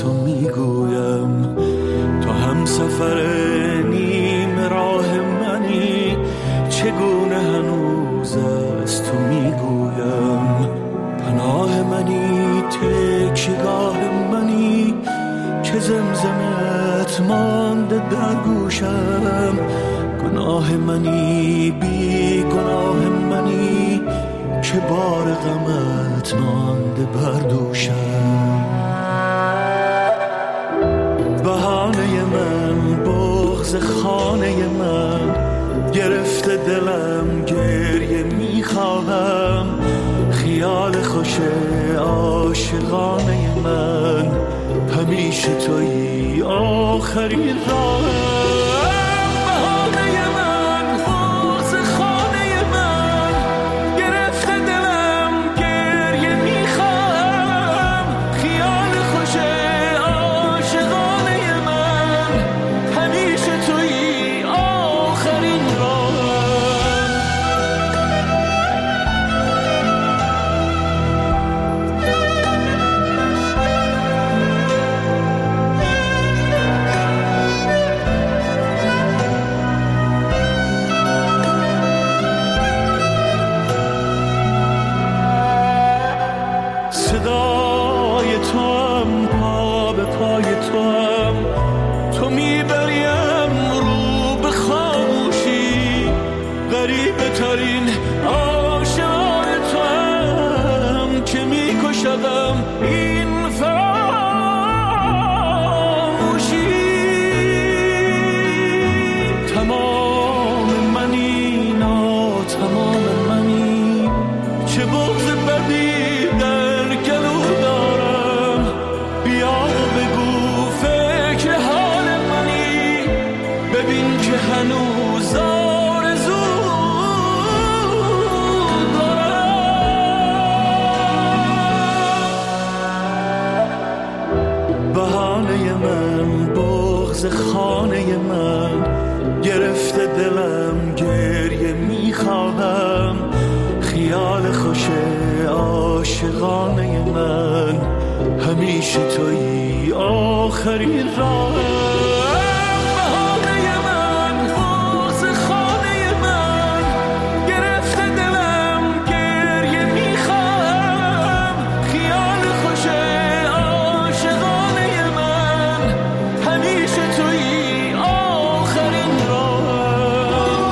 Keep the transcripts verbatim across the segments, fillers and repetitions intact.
تو میگویم، تو هم سفر نیم راه منی، چگونه هنوز از تو میگویم. پناه منی، تکیه‌گاه منی، که زمزمت مانده در گوشم. گناه منی، بی گناه منی، که بار غمت مانده بر دوشم. بهانه من، بغض خانه من، گرفته دلم گریه میخواهم. خیال خوش عاشقانه من، همیشه تویی آخرین راهم. بهانه من، بغض خانه من، گرفته دلم گریه میخواهم. خیال خوش عاشقانه من، همیشه تویی آخرین راهم. صدای تو هم، پا به پای تو هم، تو میبریم رو به خاموشی. غریبه ترین عاشق تو هم، که میکشدم این فراموشی. تمام منی، نا تمام منی، چه بغض بدی در گلو دارم. بیا بگو فکر حال منی، ببین که هنوز آرزو دارم. بهانه من، بغض خانه من، گرفته دلم گریه میخواهم. خیال خوش عاشقانه من، همیشه تویی آخرین راهم. بهانه من، بغض خانه من، گرفته دلم گریه میخواهم. خیال خوش عاشقانه من، همیشه تویی آخرین راهم.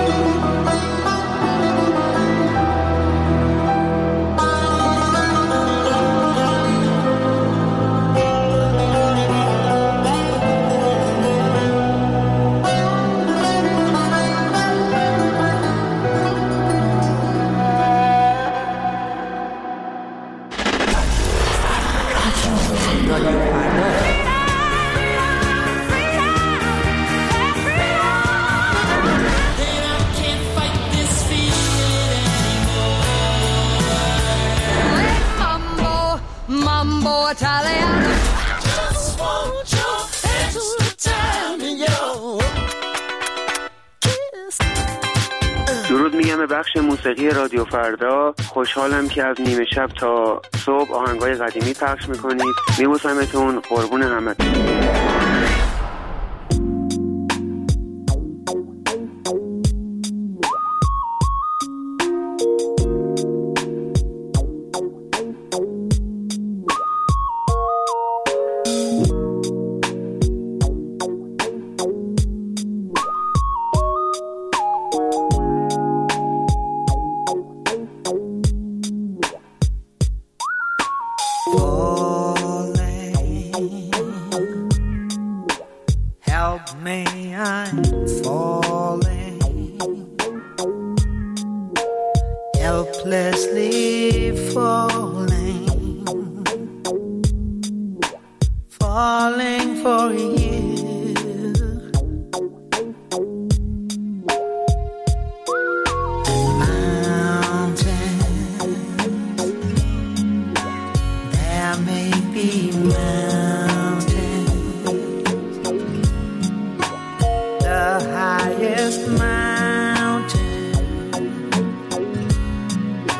درود میگم به بخش موسیقی رادیو فردا. خوشحالم که از نیمه شب تا صبح آهنگای قدیمی پخش میکنید. میبوسمتون، قربون همتون.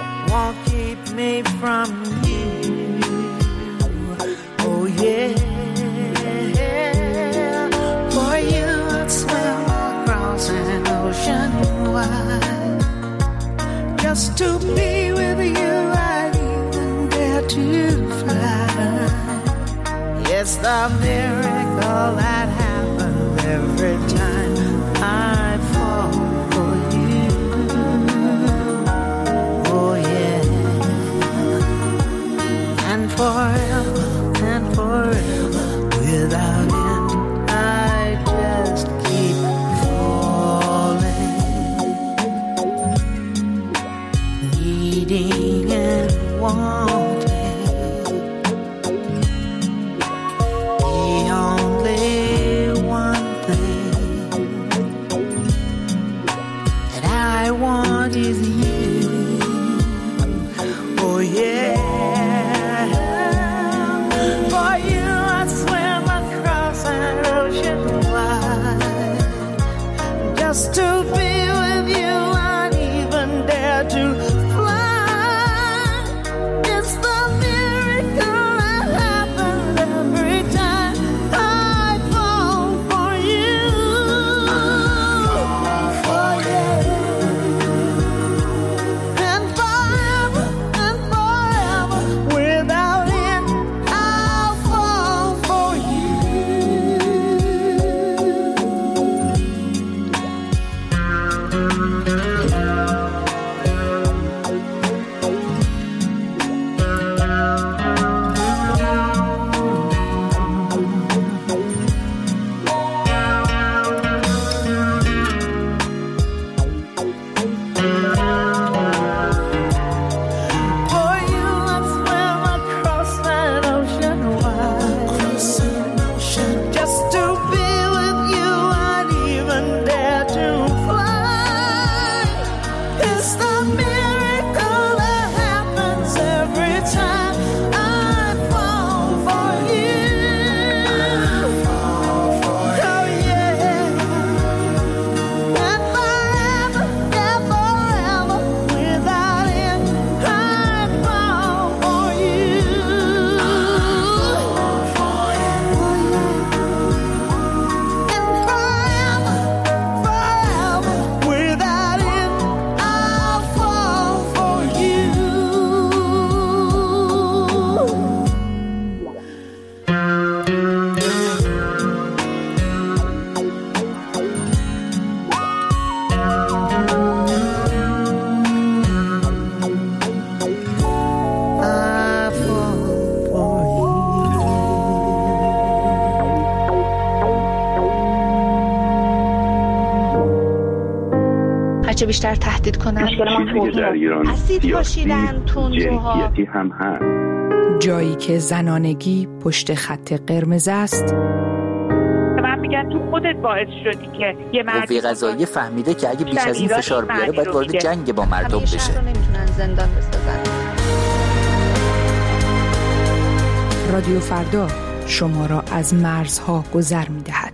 Won't keep me from you. Oh yeah. to be with you, I'd even dare to fly. It's the miracle that happens every time I fall for you. Oh yeah. And forever and forever without end, I just keep falling, needing and wanting the only one thing that I want is you. Oh yeah. For you I swim across an ocean wide, just to be with you I'd even dare to fly. It's the miracle that happens every time I fall for you. Oh yeah. And forever and forever without end, I'll fall for you. For you I'd swim across that ocean wide, just to be with you I'd even dare to fly. It's the miracle that happens every time I fall for you. Oh yeah. And forever, yeah, forever without end, I'd fall for you. And forever, forever without end, I'll fall for you. I fall for you. هرچه بیشتر تهدید کنن چیزی که در ایران اسید سیاسی پاشیدن، تندروها. جنسیتی هم هست. جایی که زنانگی پشت خط قرمز است، من میگن تو خودت باعث شدی که یه مرد قوه قضاییه فهمیده که اگه بیش از این فشار بیاره باید وارد جنگ با مردم همه بشه. شهر رو نمیتونن زندان بسازن. رادیو فردا شما را از مرزها گذر می‌دهد.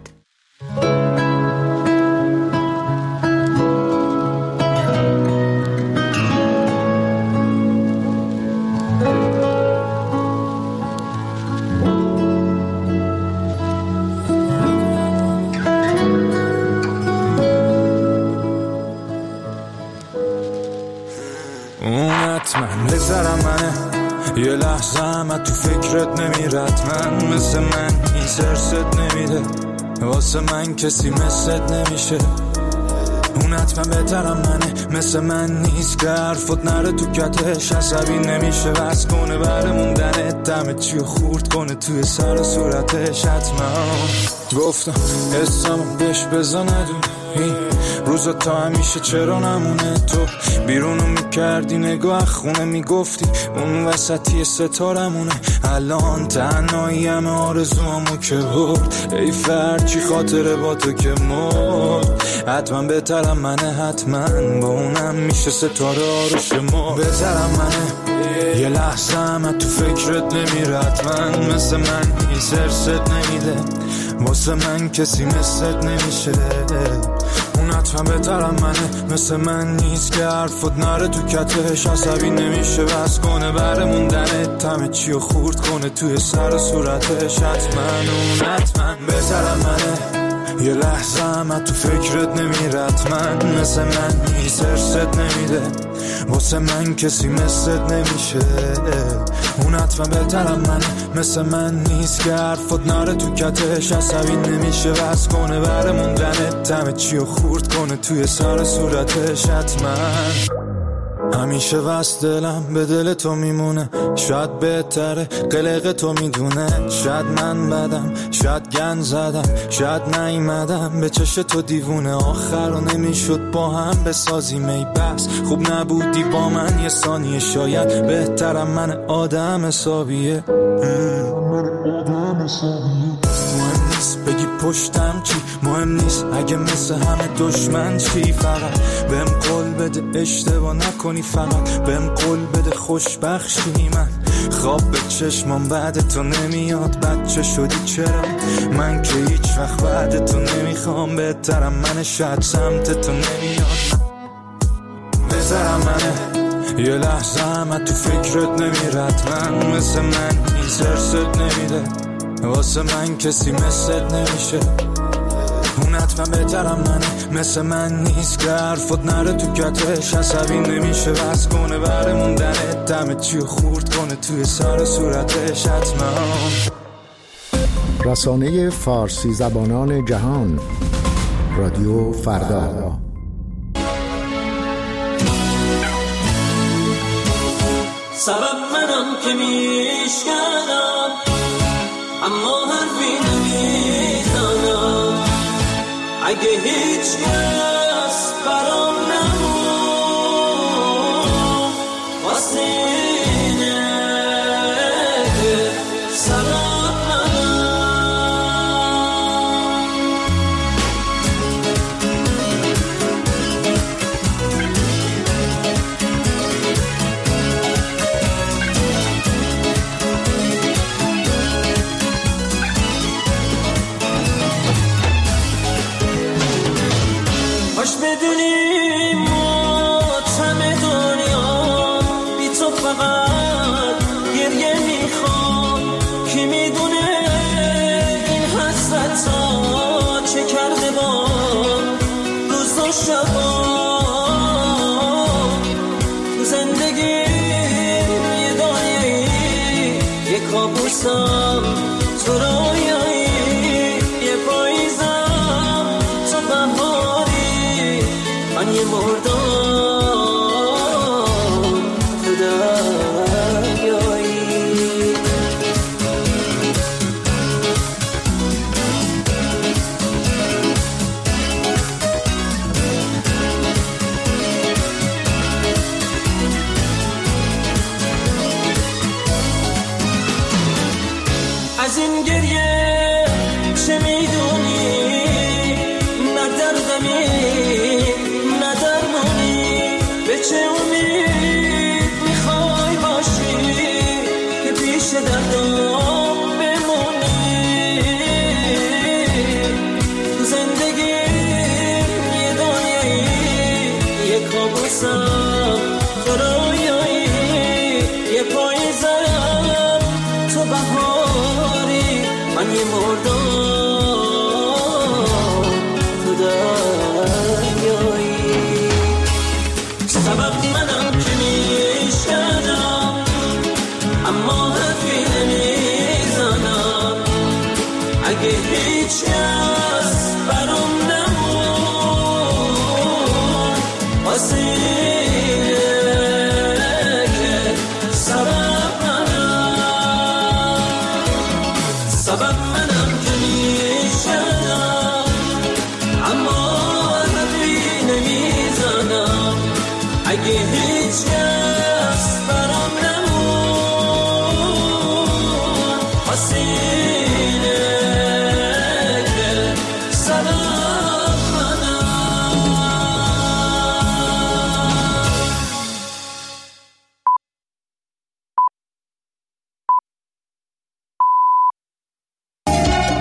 اون حتما بذارم منه، یه لحظه هم تو فکرت نمیرد، من مثل من این سرست نمیده، واسه من کسی مثلت نمیشه. اون حتما بهترم منه، مثل من نیست که حرفت نره تو کتش، عصبی نمیشه بس کنه بره موندنت، دمه چیو خورد کنه توی سر و صورتش. حتما گفتم حسامو بهش بزا ندون، این روزا تا همیشه چرا نمونه، تو بیرونو میکردی نگاه خونه میگفتی اون وسطی ستارمونه، الان تنهایی همه آرزوامو که برد، ای فرد چی خاطره با تو که مرد. حتما بهترم منه، حتما با اونم میشه ستاره آرش ما. بهترم منه، یه لحظه هم تو فکرت نمیره، حتما مثل من این سرست نمیده، واسه من کسی مثلت نمیشه. اون حتما بهترم منه، مثل من نیست که حرفت نره تو کتش، عصبی نمیشه بس کنه بره موندنت، همه چیو خورد کنه توی سر و صورتش. حتما اون حتما بهترم منه، یه لحظه هم تو فکرت نمیرد من مثل من نیست ارست نمیده واسه من کسی مثلت نمیشه اون حتما بهترم من مثل من نیست که حرفت نره تو کتش عصبی نمیشه بس کنه بره موندنت دمه چی و خورد کنه توی سر صورتش حتما همیشه بس دلم به دل تو میمونه شاید بهتره قلق تو میدونه شاید من بدم شاید گن زدم شاید نیمدم به چش تو دیوونه آخر و نمیشد با هم بسازیم ای بس خوب نبودی با من یه ثانیه شاید بهترم من آدم حسابیه مهم نیست بگی پشتم چی مهم نیست اگه مثل همه دشمن چی فقط بهم قول بده اشتباه نکنی فقط بهم قول بده خوشبخشی من خواب به چشمام بعد تو نمیاد بچه شدی چرا من که هیچ وقت بعد تو نمیخوام بهترم من شاید سمت تو نمیاد بهترم منه یه لحظه هم تو فکرت نمیرد من مثل من نیست ارست نمیده واسه من کسی مثلت نمیشه اون حتما بهترم منه مثل من نیست که حرفت نره تو کتش عصبی نمیشه بس کنه بره موندنت دمه چی و خورد کنه توی سر صورتش حتما رسانه فارسی زبانان جهان رادیو فردا سبب منم که میشکنم اما حرفی نمیزنم اگه هیچ کس برام نمون واسه اینه که سبب بدونی ماتم دنیا بی تو فقط گریه میخوام کی میدونه این حسرت ها چه کرده با روز و شبا تو زندگی یه دنیایی یه کابوسم تو رویایی یه پاییزم تو بهاری من یه مردم تو دریایی از این گریه چه میدونی نه دردمی نه درمونی به چه امید میخوای باشی که پیش دردم بمونی تو زندگی یه دنیایی یه کابوسم تو رویایی یه پاییزم تو بهاری من یه مردم تو دریایی سبب منم که میشکنم اما حرفی نمیزنم اگه هیچ